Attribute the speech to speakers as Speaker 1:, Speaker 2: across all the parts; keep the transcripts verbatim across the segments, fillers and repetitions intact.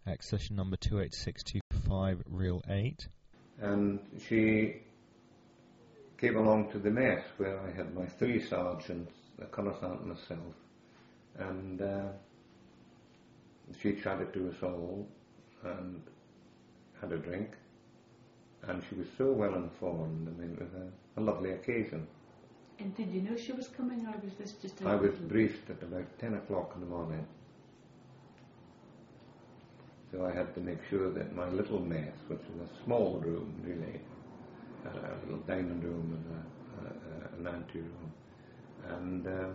Speaker 1: accession number two eight six two five, reel eight.
Speaker 2: And she came along to the mess where I had my three sergeants, the colour sergeant, myself, and uh, she chatted to us all and had a drink, and she was so well informed. I mean, it was a, a lovely occasion.
Speaker 3: And did you know she was coming, or was this just a...
Speaker 2: I was briefed at about ten o'clock in the morning. So I had to make sure that my little mess, which was a small room really, uh, a little dining room and a, a, an ante-room, and um,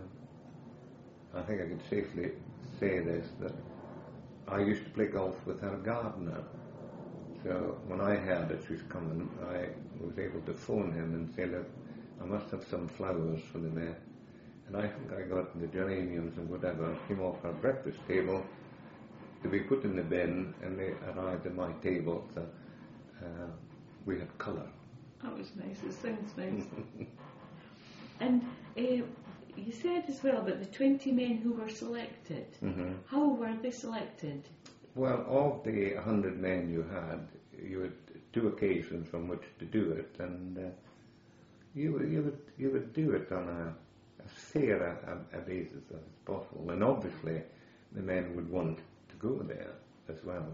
Speaker 2: I think I could safely say this, that I used to play golf with her gardener. So when I heard that she was coming, I was able to phone him and say, look, I must have some flowers for the mess. And I think I got the geraniums and whatever came off her breakfast table to be put in the bin, and they arrived at my table, so uh, we had colour.
Speaker 3: That was nice, it sounds nice. And uh, you said as well about the twenty men who were selected.
Speaker 2: Mm-hmm.
Speaker 3: How were they selected?
Speaker 2: Well, of the one hundred men you had, you had two occasions on which to do it, and uh, you, would, you, would, you would do it on a, a fair a, a basis as possible, and obviously the men would want to go there as well.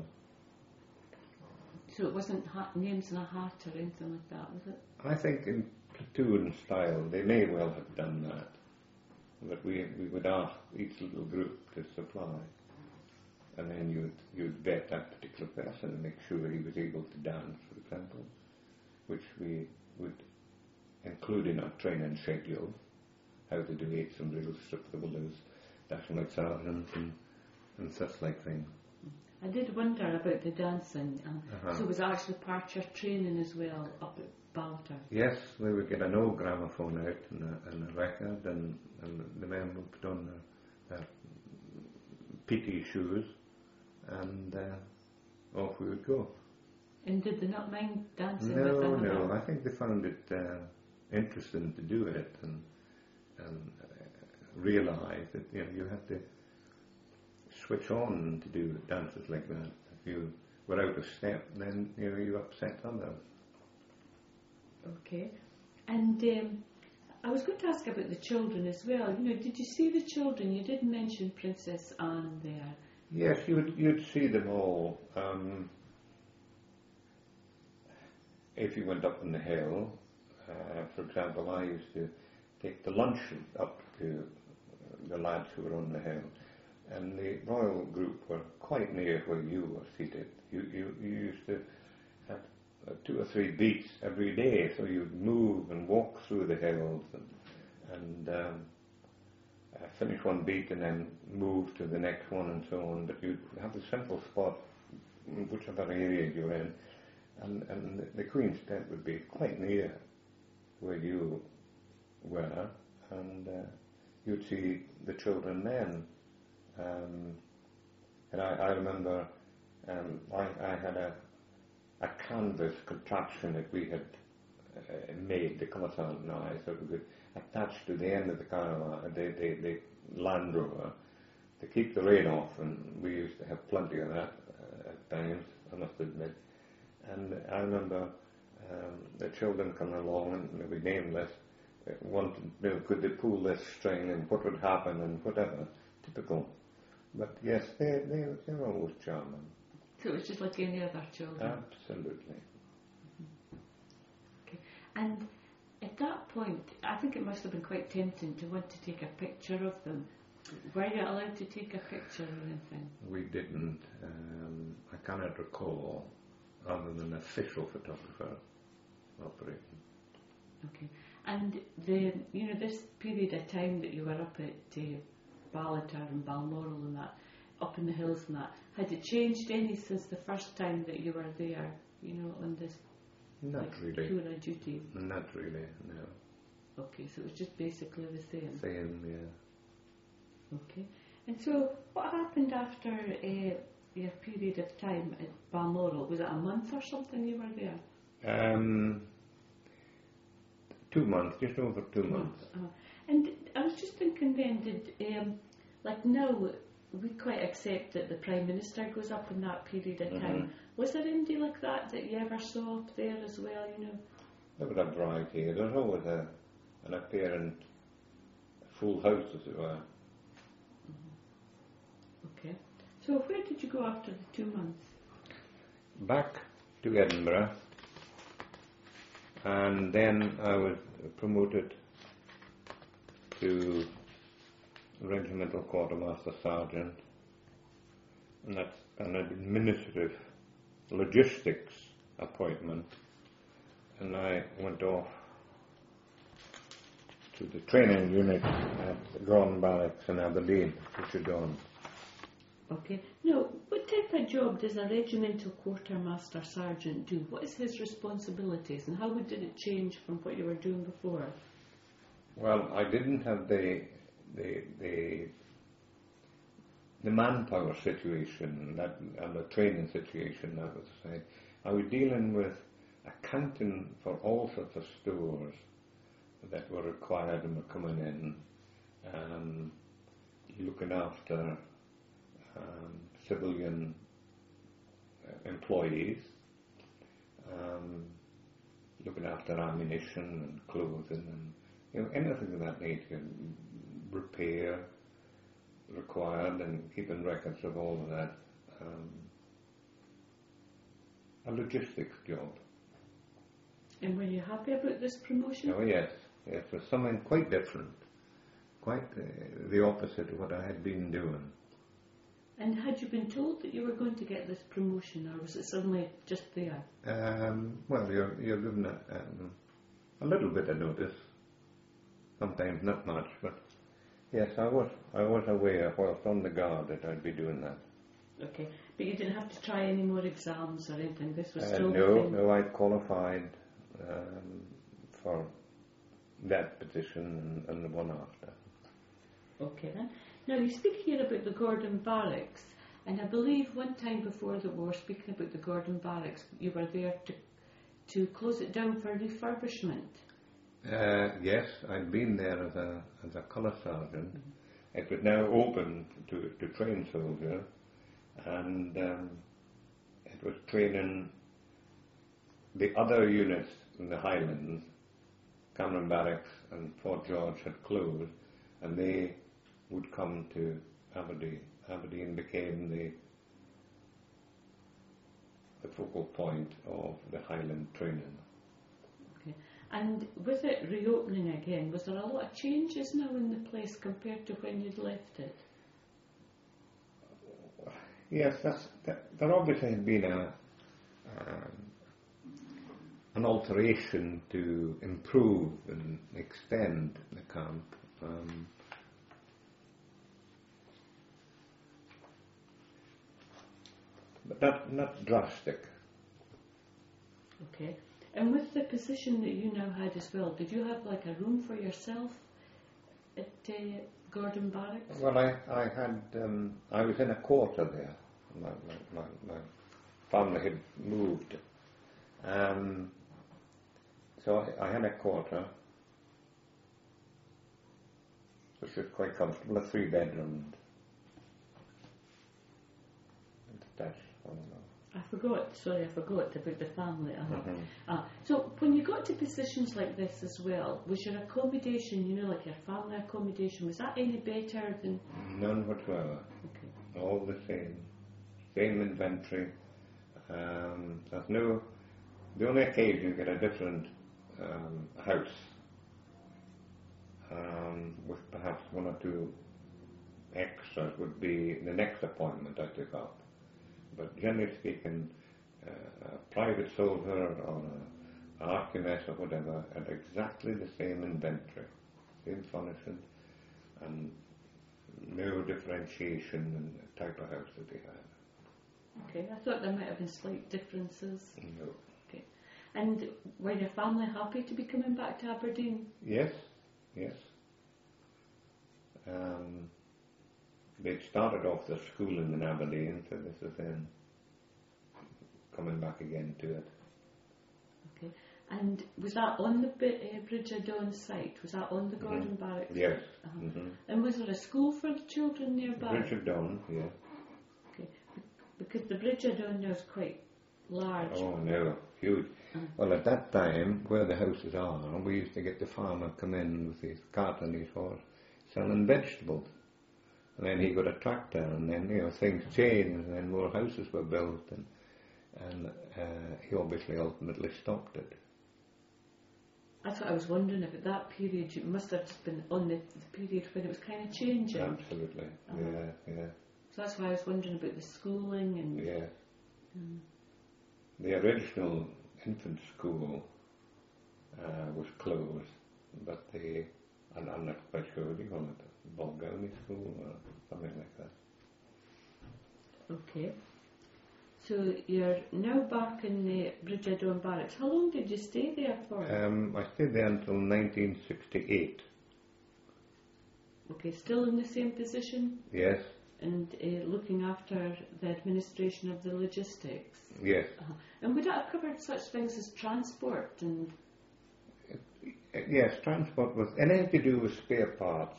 Speaker 3: So it wasn't ha- names in a hat or anything like that, was it?
Speaker 2: I think in platoon style they may well have done that, but we we would ask each little group to supply, and then you'd you'd vet that particular person and make sure he was able to dance, for example, which we would include in our training schedule, how to do eights and drills, strip the willows, dashing like sergeants and, and such like things.
Speaker 3: I did wonder about the dancing. Um,
Speaker 2: uh-huh.
Speaker 3: So was that actually part of your training as well up at Balter?
Speaker 2: Yes, we would get an old gramophone out and a, and a record, and, and the men would put on their, their P T shoes, and uh, off we would go.
Speaker 3: And did they not mind dancing
Speaker 2: no,
Speaker 3: with another?
Speaker 2: No, I think they found it uh, interesting to do it, and, and uh, realise that you know you have to switch on to do dances like that. If you were out of step, then you know you upset others.
Speaker 3: Okay, and um, I was going to ask about the children as well. You know, did you see the children? You did mention Princess Anne there.
Speaker 2: Yes, you would. You'd see them all. Um, if you went up on the hill, uh, for example, I used to take the luncheon up to the lads who were on the hill. And the royal group were quite near where you were seated. You, you, you used to have uh, two or three beats every day, so you'd move and walk through the hills and, and um, uh, finish one beat and then move to the next one and so on. But you'd have a simple spot, whichever area you're in, and, and the, the Queen's tent would be quite near where you were, and uh, you'd see the children then. Um, and I, I remember um, I, I had a, a canvas contraption that we had uh, made, the Commissant and I, so we could attach to the end of the caravan, the, the, the Land Rover, to keep the rain off, and we used to have plenty of that uh, at times, I must admit. And I remember um, the children coming along, and they were nameless, uh, wanted, you know, could they pull this string, and what would happen, and whatever. Typical. But yes, they, they, they were always charming.
Speaker 3: So it was just like any other children?
Speaker 2: Absolutely.
Speaker 3: Mm-hmm. Okay. And at that point, I think it must have been quite tempting to want to take a picture of them. Were you allowed to take a picture or anything?
Speaker 2: We didn't. Um, I cannot recall, other than an official photographer operating.
Speaker 3: Okay. And the you know this period of time that you were up at uh, Ballater and Balmoral and that, up in the hills and that, had it changed any since the first time that you were there, you know, on this
Speaker 2: Not
Speaker 3: like,
Speaker 2: really.
Speaker 3: tour of duty?
Speaker 2: Not really, no.
Speaker 3: Okay, so it was just basically the same?
Speaker 2: Same, yeah.
Speaker 3: Okay. And so, what happened after uh, your period of time at Balmoral? Was it a month or something you were there?
Speaker 2: Um, two months, just over two, two months. months.
Speaker 3: Uh, and I was just thinking then, did, um, like now, we quite accept that the Prime Minister goes up in that period of
Speaker 2: Mm-hmm.
Speaker 3: time. Was there anybody like that that you ever saw up there as well, you know?
Speaker 2: There was a variety. There's always a, an apparent full house, as it were.
Speaker 3: Okay. So where did you go after the two months?
Speaker 2: Back to Edinburgh, and then I was promoted to Regimental Quartermaster Sergeant, and that's an administrative logistics appointment, and I went off to the training unit at Gordon Barracks in Aberdeen, which is on.
Speaker 3: Okay. Now, what type of job does a regimental quartermaster sergeant do? What is his responsibilities, and how would, did it change from what you were doing before?
Speaker 2: Well, I didn't have the the the, the manpower situation that, and the training situation. That was the same. I was dealing with accounting for all sorts of stores that were required and were coming in, um, looking after um, civilian uh, employees, um, looking after ammunition and clothing and, you know, anything of that nature, repair required, and keeping records of all of that. Um, a logistics job.
Speaker 3: And were you happy about this promotion?
Speaker 2: Oh yes, yes, it was something quite different, quite uh, the opposite of what I had been doing.
Speaker 3: And had you been told that you were going to get this promotion, or was it suddenly just there?
Speaker 2: Um, well, you're, you're given a, um, a little bit of notice, sometimes not much, but yes, I was I was aware whilst on the guard that I'd be doing that.
Speaker 3: Okay, but you didn't have to try any more exams or anything. This was
Speaker 2: Uh,
Speaker 3: still
Speaker 2: no,
Speaker 3: the thing.
Speaker 2: no, I qualified um, for that position and, and the one after.
Speaker 3: Okay then. Now you speak here about the Gordon Barracks, and I believe one time before the war, speaking about the Gordon Barracks, you were there to to close it down for refurbishment.
Speaker 2: Uh, yes, I'd been there as a as a colour sergeant. Mm-hmm. It was now open to to train soldiers, and um, it was training the other units in the Highlands. Cameron Barracks and Fort George had closed, and they would come to Aberdeen. Aberdeen became the the focal point of the Highland training.
Speaker 3: Okay. And with it reopening again, was there a lot of changes now in the place compared to when you'd left it?
Speaker 2: Yes, that's, that, there obviously had been a um, an alteration to improve and extend the camp. Um, but not, not drastic.
Speaker 3: Okay. And with the position that you now had as well, did you have like a room for yourself at uh, Gordon Barracks?
Speaker 2: Well, I, I had, um, I was in a quarter there. My, my, my, my family had moved. Um, so I, I had a quarter, which was quite comfortable, a three bedroom. That's, I don't know.
Speaker 3: I forgot, sorry, I forgot about the family. Uh-huh.
Speaker 2: Mm-hmm.
Speaker 3: Uh, so when you got to positions like this as well, was your accommodation, you know, like your family accommodation, was that any better than...
Speaker 2: None whatsoever.
Speaker 3: Okay.
Speaker 2: All the same. Same inventory. Um, there's no... The only occasion you get a different um, house um, with perhaps one or two extras would be the next appointment I took up. But generally speaking, uh, a private soldier or an archimess or whatever had exactly the same inventory, same furnishing, and no differentiation in the type of house that they had.
Speaker 3: Okay, I thought there might have been slight differences.
Speaker 2: No.
Speaker 3: Okay. And were your family happy to be coming back to Aberdeen?
Speaker 2: Yes, yes. Um, They'd started off their schooling in Aberdeen, so this is then coming back again to it.
Speaker 3: Okay. And was that on the Bi- uh, Bridge of Dawn site? Was that on the Gordon
Speaker 2: Mm-hmm.
Speaker 3: Barracks?
Speaker 2: Yes.
Speaker 3: Uh-huh.
Speaker 2: Mm-hmm.
Speaker 3: And was there a school for the children nearby?
Speaker 2: Bridge of Dawn, yeah.
Speaker 3: Okay. Because the Bridge of Dawn now is quite large.
Speaker 2: Oh no, huge.
Speaker 3: Mm.
Speaker 2: Well, at that time, where the houses are, we used to get the farmer come in with his cart and his horse, selling vegetables. And then he got a tractor, and then, you know, things changed, and then more houses were built, and, and uh, he obviously ultimately stopped it.
Speaker 3: That's what I was wondering, if at that period, it must have just been on the, the period when it was kind of changing.
Speaker 2: Absolutely,
Speaker 3: Uh-huh.
Speaker 2: yeah, yeah.
Speaker 3: So that's why I was wondering about the schooling and...
Speaker 2: Yeah.
Speaker 3: Mm.
Speaker 2: The original infant school uh, was closed, but the, and I'm not quite sure what do you call it, Bulgari school or something like that.
Speaker 3: Okay. So you're now back in the Bridge of Dawn Barracks. How long did you stay there for?
Speaker 2: Um, I stayed there until nineteen sixty-eight.
Speaker 3: Okay, still in the same position?
Speaker 2: Yes,
Speaker 3: And uh, looking after the administration of the logistics?
Speaker 2: yes.
Speaker 3: Uh-huh. And would that have covered such things as transport and...
Speaker 2: Uh, Yes, transport was anything to do with spare parts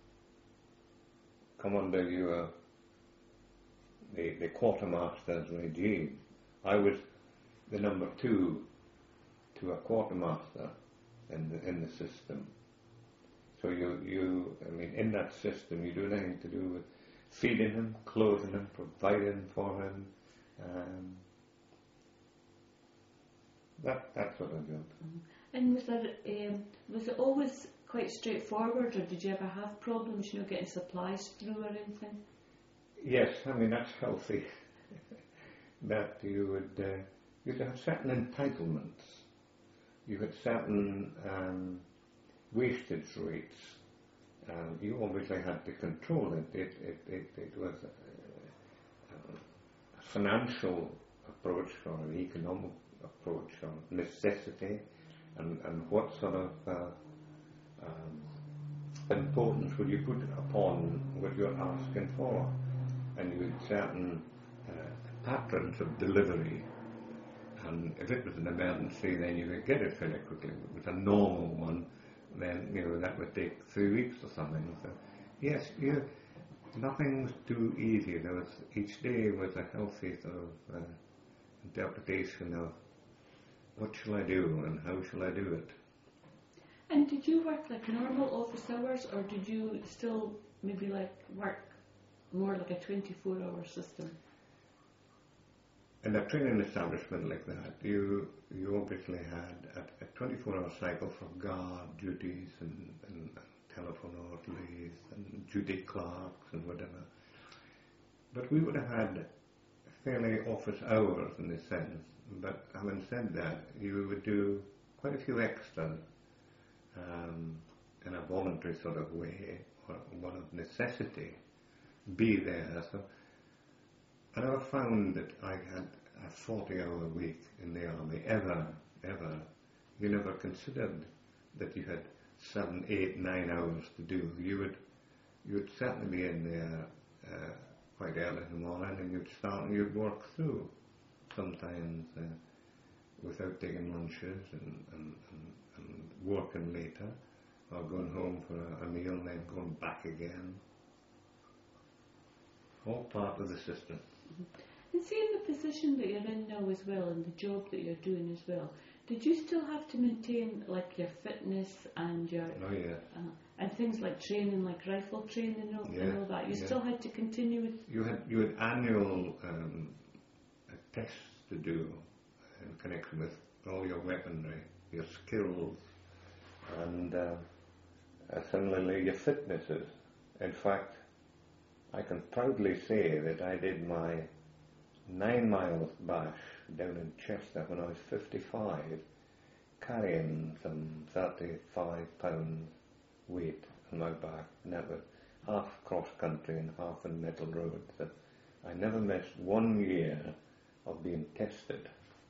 Speaker 2: come under your the, the quartermaster's regime. I was the number two to a quartermaster in the in the system. So you you I mean in that system you do anything to do with feeding him, clothing him, providing for him. Um, that that sort of job.
Speaker 3: Mm-hmm. And was there, um, was it always quite straightforward, or did you ever have problems, you know, getting supplies through or anything?
Speaker 2: Yes, I mean that's healthy. That you would uh, you'd have certain entitlements. You had certain um, wastage rates. Um, you obviously had to control it. It it it, it was a, a financial approach or an economic approach or necessity. And, and what sort of uh, um, importance would you put upon what you're asking for? And you had certain uh, patterns of delivery. And if it was an emergency, then you could get it fairly quickly. If it was a normal one, then you know that would take three weeks or something. So, yes, you, nothing was too easy. There was each day was a healthy sort of uh, interpretation of what shall I do and how shall I do it?
Speaker 3: And did you work like normal office hours, or did you still maybe like work more like a twenty-four hour system?
Speaker 2: In a training establishment like that, you you obviously had a, a twenty-four hour cycle for guard duties and, and telephone orderlies and duty clerks and whatever. But we would have had fairly office hours in a sense. But having said that, you would do quite a few extras um, in a voluntary sort of way, or one of necessity, be there. So I never found that I had a forty hour week in the army, ever, ever. You never considered that you had seven, eight, nine hours to do. You would, you would certainly be in there uh, quite early in the morning, and you'd start and you'd work through. Sometimes uh, without taking lunches and, and, and, and working later, or going home for a, a meal and then going back again. All part of the system.
Speaker 3: Mm-hmm. And see, in the position that you're in now as well, and the job that you're doing as well, did you still have to maintain like your fitness and your
Speaker 2: Oh yeah.
Speaker 3: uh, and things like training, like rifle training and all,
Speaker 2: Yeah,
Speaker 3: and all that? You
Speaker 2: yeah.
Speaker 3: still had to continue with.
Speaker 2: You had you had annual um, tests to do in connection with all your weaponry, your skills, and uh, uh, similarly your fitnesses. In fact, I can proudly say that I did my nine miles bash down in Chester when I was fifty-five, carrying some thirty-five pounds weight on my back, and that was half cross country and half in metal roads. So I never missed one year of being tested.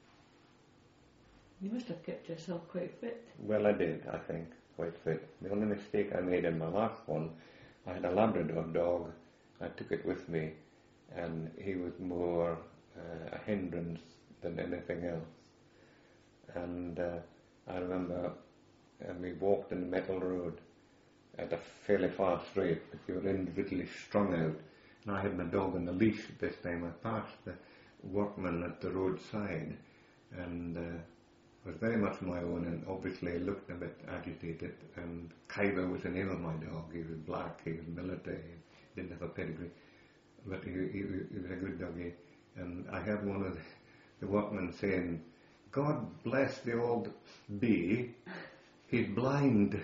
Speaker 3: You must have kept yourself quite fit.
Speaker 2: Well, I did, I think, quite fit. The only mistake I made in my last one, I had a Labrador dog. I took it with me, and he was more uh, a hindrance than anything else. And uh, I remember uh, we walked in the metal road at a fairly fast rate, but you were individually strung out. And I had my dog on the leash at this time. I passed the workman at the roadside, and uh, was very much my own, and obviously looked a bit agitated. And Kyber was the name of my dog. He was black, he was military, he didn't have a pedigree, but he, he, he was a good doggy. And I heard one of the, the workmen saying, "God bless the old bee, he's blind."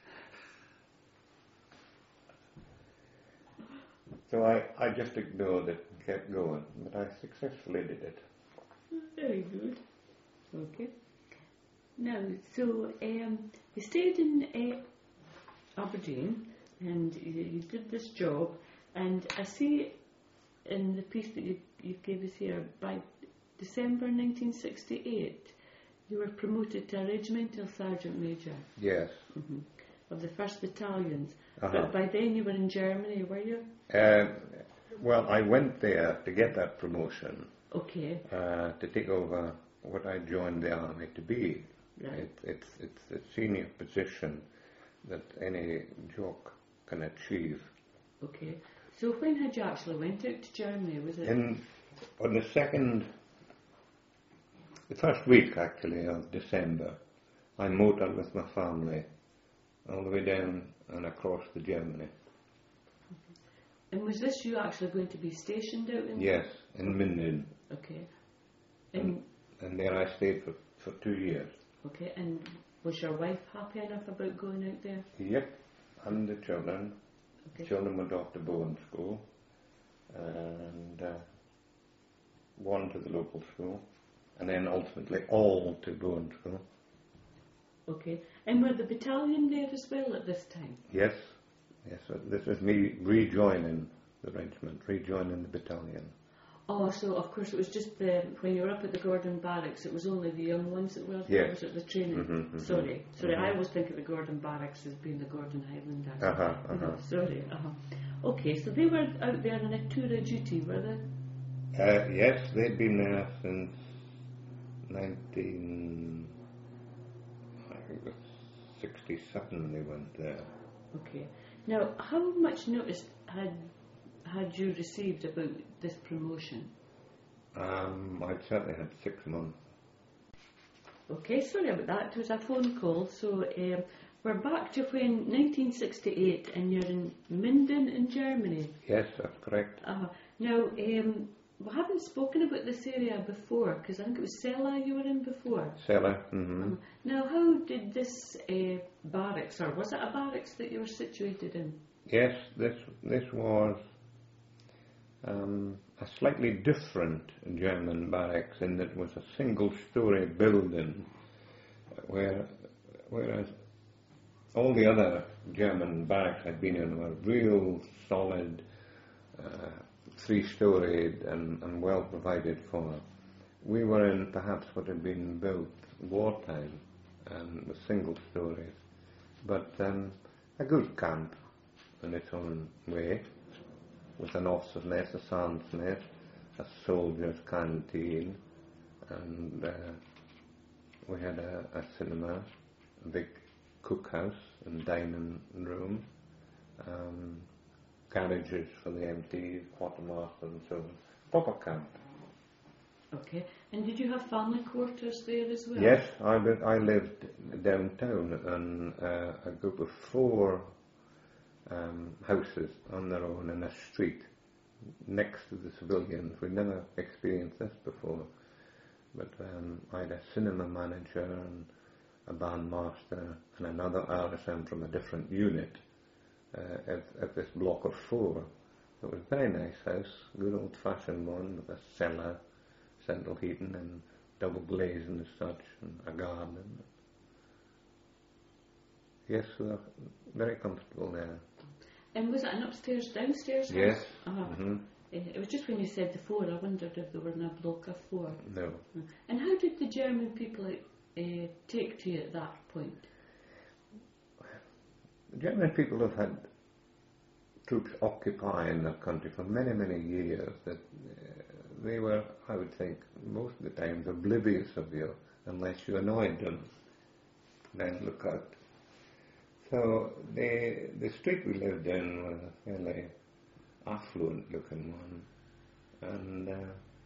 Speaker 2: So I, I just ignored it and kept going, but I successfully did it.
Speaker 3: Very good. Okay. Now, so um, you stayed in uh, Aberdeen, and you, you did this job, and I see in the piece that you, you gave us here, by December nineteen sixty-eight, you were promoted to a regimental sergeant major.
Speaker 2: Yes.
Speaker 3: Mm-hmm. Of the first battalions.
Speaker 2: Uh-huh.
Speaker 3: But by then you were in Germany, were you?
Speaker 2: Uh, well, I went there to get that promotion.
Speaker 3: Okay.
Speaker 2: Uh, to take over what I joined the army to be.
Speaker 3: Right.
Speaker 2: It, it's it's a senior position that any jock can achieve.
Speaker 3: Okay. So when had you actually went out to Germany? Was it?
Speaker 2: In on the second, the first week actually of December, I motored with my family all the way down and across to Germany.
Speaker 3: And was this you actually going to be stationed out in?
Speaker 2: Yes, in Minden.
Speaker 3: Okay.
Speaker 2: And,
Speaker 3: And,
Speaker 2: and there I stayed for, for two years.
Speaker 3: okay. And was your wife happy enough about going out there?
Speaker 2: Yep, and the children.
Speaker 3: Okay.
Speaker 2: Children went off to Bowen School, and uh, one to the local school, and then ultimately all to Bowen School.
Speaker 3: Okay. And were the battalion there as well at this time?
Speaker 2: Yes, yes. So this is me rejoining the regiment, rejoining the battalion.
Speaker 3: Oh, so of course it was just the, when you were up at the Gordon Barracks, it was only the young ones that were there,
Speaker 2: Yes.
Speaker 3: was it the training?
Speaker 2: Mm-hmm, mm-hmm.
Speaker 3: Sorry, sorry,
Speaker 2: Mm-hmm.
Speaker 3: I always think of the Gordon Barracks as being the Gordon Highlanders.
Speaker 2: Uh-huh, uh-huh.
Speaker 3: No, sorry, uh-huh. Okay, so they were out there on a tour of duty, were they?
Speaker 2: Uh, yes, they'd been there since nineteen, I think it was sixty-seven they went there.
Speaker 3: Okay. Now, how much notice had had you received about this promotion?
Speaker 2: Um, I'd certainly had six months.
Speaker 3: Okay, sorry about that. It was a phone call. So um, we're back to when nineteen sixty-eight, and you're in Minden in Germany.
Speaker 2: Yes, that's correct.
Speaker 3: Uh, now, um, we haven't spoken about this area before, because I think it was Cella you were in before.
Speaker 2: Cella, mm-hmm.
Speaker 3: Uh, now, how did this uh, barracks, or was it a barracks that you were situated in?
Speaker 2: Yes, this this was um, a slightly different German barracks in that it was a single-story building, where whereas all the other German barracks I'd been in were real solid, uh, three-storied and, and well provided for. We were in perhaps what had been built wartime, and with single stories, but um, a good camp in its own way, with an officer's mess, a sergeant's mess, a soldier's canteen, and uh, we had a, a cinema, a big cookhouse and dining room, um, garages for the M Ts, quartermaster and so on. Proper camp.
Speaker 3: Okay. And did you have family quarters there as well?
Speaker 2: Yes, I, li- I lived downtown in uh, a group of four um, houses on their own in a street next to the civilians. We'd never experienced this before. But um, I had a cinema manager and a bandmaster and another R S M from a different unit uh, at, at this block of four. It was a very nice house, good old-fashioned one with a cellar, central heating and double glazing and such, and a garden. Yes, we were very comfortable there.
Speaker 3: And was it an upstairs, downstairs house?
Speaker 2: Yes.
Speaker 3: Uh-huh.
Speaker 2: Mm-hmm.
Speaker 3: It was just when you said the four, I wondered if they were in a block of four.
Speaker 2: No.
Speaker 3: And how did the German people uh, take to you at that point?
Speaker 2: The German people have had troops occupying their country for many, many years that uh, they were, I would think, most of the times oblivious of you unless you annoyed them. then look out. So the the street we lived in was a fairly affluent looking one, and uh,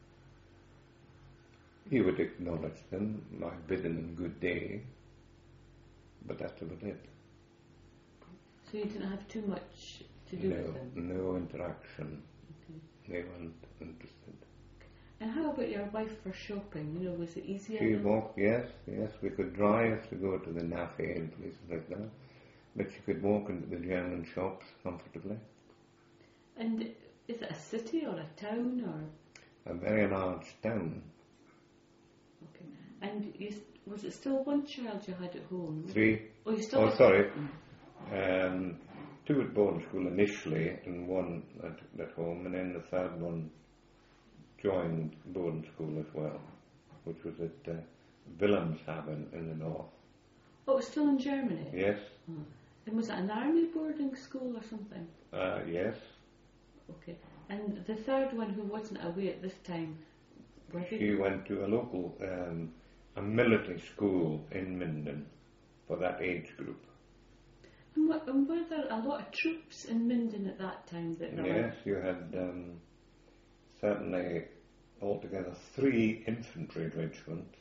Speaker 2: you would acknowledge them by bidding them good day, but that's about it.
Speaker 3: So you didn't have too much to do
Speaker 2: no,
Speaker 3: with them?
Speaker 2: No interaction.
Speaker 3: Okay.
Speaker 2: They weren't interested.
Speaker 3: And how about your wife for shopping? You know, was it easier?
Speaker 2: She walked, yes, yes. We could drive to go to the Naffy and places like that, but she could walk into the German shops comfortably.
Speaker 3: And is it a city or a town or?
Speaker 2: A very large town.
Speaker 3: Okay. And you, was it still one child you had at home?
Speaker 2: Three.
Speaker 3: Oh, you still
Speaker 2: Oh,
Speaker 3: had
Speaker 2: sorry.
Speaker 3: Mm.
Speaker 2: Um, two at boarding school initially, and one at, at home, and then the third one joined boarding school as well, which was at uh, Wilhelmshaven in the north.
Speaker 3: Oh, it was still in Germany?
Speaker 2: Yes.
Speaker 3: Oh. And was it an army boarding school or something?
Speaker 2: Uh, yes.
Speaker 3: Okay. And the third one, who wasn't away at this time, were they?
Speaker 2: She went to a local, um, a military school in Minden for that age group.
Speaker 3: And, what, and were there a lot of troops in Minden at that time? That were
Speaker 2: Yes, you had um, certainly altogether three infantry regiments,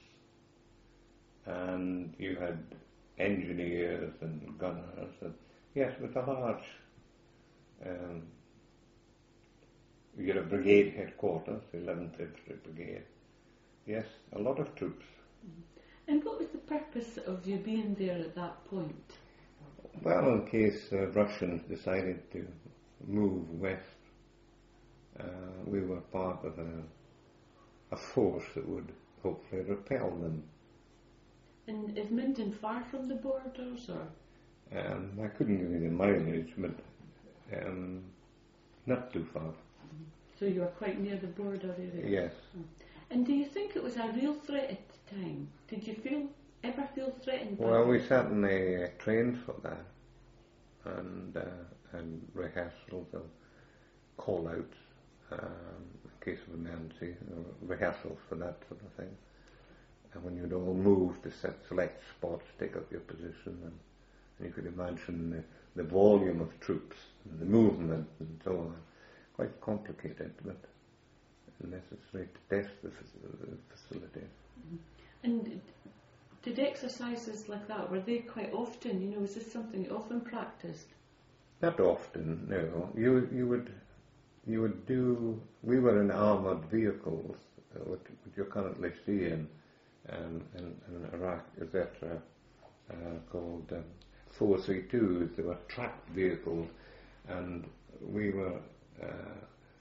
Speaker 2: and you had engineers and gunners. And yes, with a large, um, you had a brigade headquarters, the eleventh Infantry Brigade. Yes, a lot of troops.
Speaker 3: And what was the purpose of you being there at that point?
Speaker 2: Well, in case uh, Russians decided to move west, uh, we were part of a, a force that would hopefully repel them.
Speaker 3: And is Minden far from the borders, or?
Speaker 2: Um, I couldn't give you the mileage, but um, not too far.
Speaker 3: So you were quite near the border area?
Speaker 2: Yes.
Speaker 3: And do you think it was a real threat at the time? Did you feel ever feel threatened by
Speaker 2: Well,
Speaker 3: it?
Speaker 2: we certainly uh, trained for that, and uh, and rehearsals and call-outs um, in case of emergency, uh, rehearsals for that sort of thing. And when you'd all move to set, select spots, take up your position, and, and you could imagine the, the volume of troops and the movement and so on. Quite complicated, but necessary to test the, the facility.
Speaker 3: And did exercises like that, were they quite often? You know, was this something you often practiced?
Speaker 2: Not often, no. You you would you would do. We were in armoured vehicles, uh, what, what you're currently seeing um, in, in Iraq, et cetera, uh, called um, four three twos. They were tracked vehicles, and we were uh,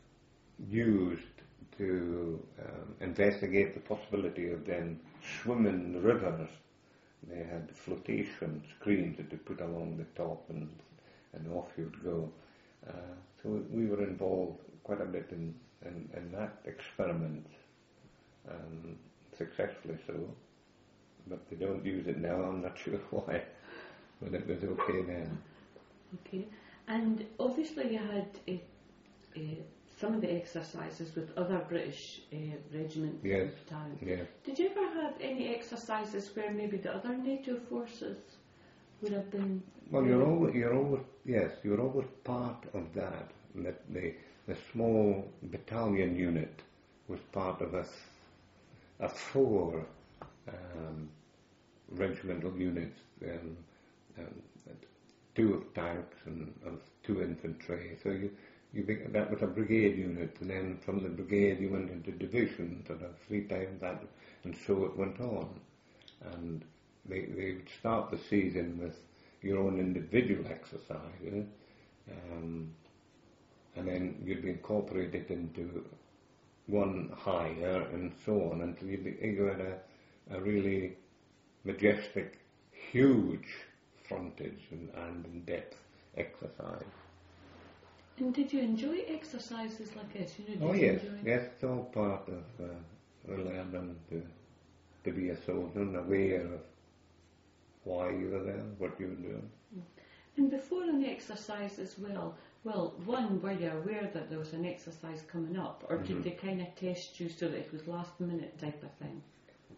Speaker 2: used to um, investigate the possibility of them swimming the rivers. They had flotation screens that they put along the top, and and off you'd go. Uh, so we were involved quite a bit in, in, in that experiment, um, successfully so. But they don't use it now, I'm not sure why, but it was okay then.
Speaker 3: Okay. And obviously you had uh, uh, some of the exercises with other British uh, regiments
Speaker 2: Yes,
Speaker 3: and battalions.
Speaker 2: yes.
Speaker 3: Did you ever have any exercises where maybe the other NATO forces would have been?
Speaker 2: Well, you're always, you're always, yes, you're always part of that. That the the small battalion unit was part of a, a four um, regimental units, um, um, two of tanks and of two infantry. So you, you be, that was a brigade unit, and then from the brigade you went into division, sort of three times that, and so it went on. And they they would start the season with your own individual exercises, um, and then you'd be incorporated into one higher and so on until you, be, you had a, a really majestic, huge frontage and, and in-depth exercise.
Speaker 3: And did you enjoy exercises like this? You know, did
Speaker 2: Oh
Speaker 3: you
Speaker 2: yes,
Speaker 3: enjoy
Speaker 2: yes, it's all part of uh, learning to, to be a soldier and aware of why you were there, what you were doing.
Speaker 3: And before an exercise as well, well, one, were you aware that there was an exercise coming up, or
Speaker 2: Mm-hmm.
Speaker 3: did they kind of test you so that it was last minute type of thing?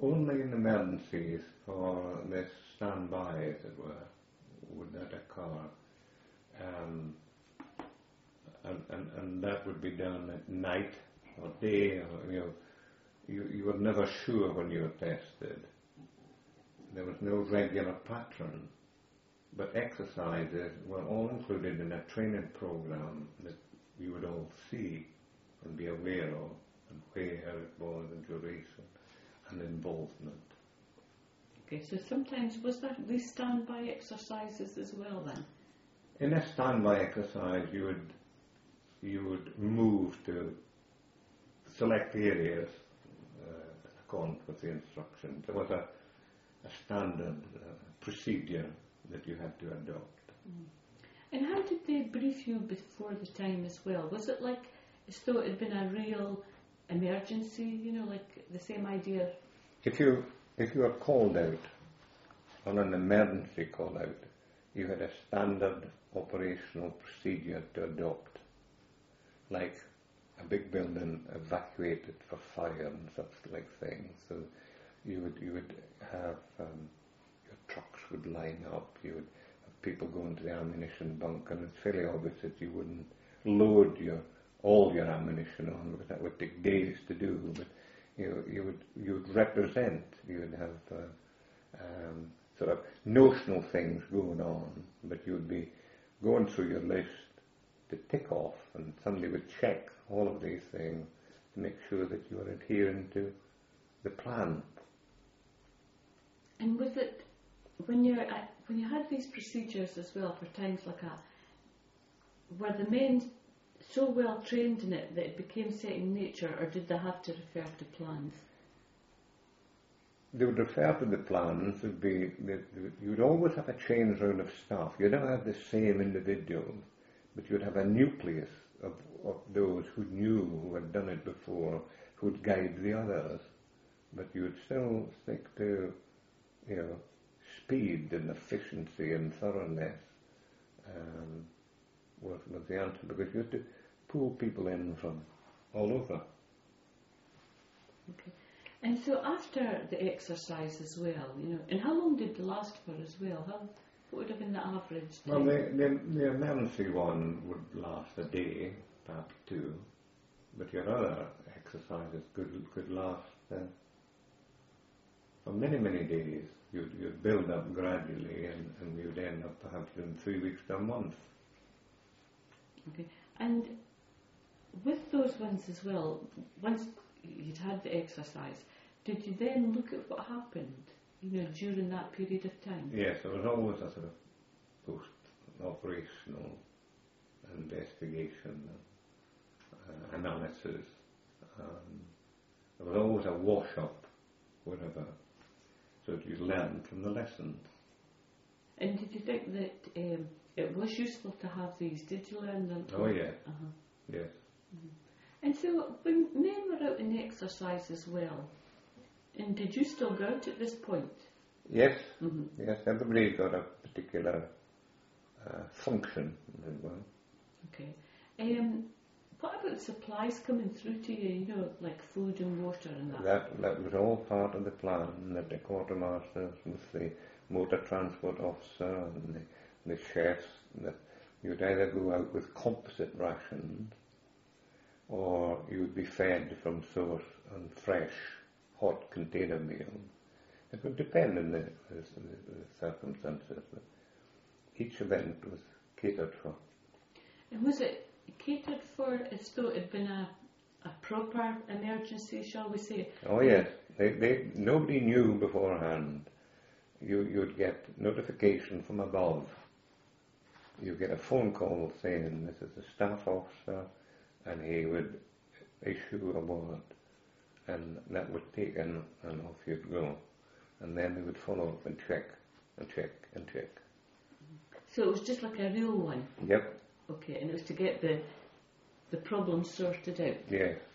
Speaker 2: only in emergencies for this standby, as it were, would that occur. Um, and, and, and that would be done at night or day, or, you know, you, you were never sure when you were tested. There was no regular pattern, but exercises were all included in a training program that you would all see and be aware of, and where it was, and duration, and involvement.
Speaker 3: Okay, so sometimes, was that these standby exercises as well then?
Speaker 2: In a standby exercise, you would you would move to select areas uh, according with the instructions. There was a, a standard uh, procedure that you had to adopt.
Speaker 3: Mm. And how did they brief you before the time as well? Was it like as though it had been a real emergency, you know, like the same idea?
Speaker 2: If you if you were called out on an emergency call out, you had a standard operational procedure to adopt, like a big building evacuated for fire and such like things. So you would you would have um, your trucks would line up. You would have people go into the ammunition bunker, and it's fairly obvious that you wouldn't load your all your ammunition on, because that would take days to do. But you know, you would you would represent. You would have uh, um, sort of notional things going on, but you would be going through your list to tick off, and somebody would check all of these things to make sure that you are adhering to the plan.
Speaker 3: And was it when you uh, when you had these procedures as well for times like that? Were the men so well trained in it that it became second nature, or did they have to refer to plans?
Speaker 2: They would refer to the plans. Would be that you would always have a change round of staff. You don't have the same individuals, but you'd have a nucleus of, of those who knew, who had done it before, who would guide the others. But you would still stick to, you know, speed and efficiency and thoroughness um, was, was the answer, because you had to pull people in from all over.
Speaker 3: Okay. And so after the exercise as well, you know, and how long did they last for as well? How, what would have been the average time?
Speaker 2: Well, the, the, the emergency one would last a day, perhaps two, but your other exercises could could last uh, for many, many days. You'd, you'd build up gradually, and, and you'd end up perhaps in three weeks to a month.
Speaker 3: Okay. And with those ones as well, once you'd had the exercise, did you then look at what happened, you know, during that period of time?
Speaker 2: Yes, there was always a sort of post-operational investigation, uh, analysis. Um, there was always a wash-up, whatever, so that you learn from the lessons.
Speaker 3: And did you think that um, it was useful to have these? Did you learn them?
Speaker 2: Oh, yeah.
Speaker 3: Uh-huh.
Speaker 2: Yes.
Speaker 3: Mm-hmm. And so when men were out in exercise as well, and did you still go out at this point?
Speaker 2: Yes,
Speaker 3: mm-hmm.
Speaker 2: yes, everybody's got a particular uh, function as well.
Speaker 3: Okay. Um, what about supplies coming through to you, you know, like food and water and that?
Speaker 2: That, that was all part of the plan, that the quartermasters with the motor transport officer and the, the chefs, that you'd either go out with composite rations, or you would be fed from source and fresh, hot container meals. It would depend on the, the, the circumstances, but each event was catered for.
Speaker 3: And was it catered for as though it had been a, a proper emergency, shall we say?
Speaker 2: Oh yes, they, they, nobody knew beforehand. You, you'd get notification from above. You get a phone call saying this is the staff officer, and he would issue a word, and that was taken, and off you'd go. And then they would follow up and check, and check, and check.
Speaker 3: So it was just like a real one?
Speaker 2: Yep.
Speaker 3: Okay, and it was to get the the problem sorted out?
Speaker 2: Yes.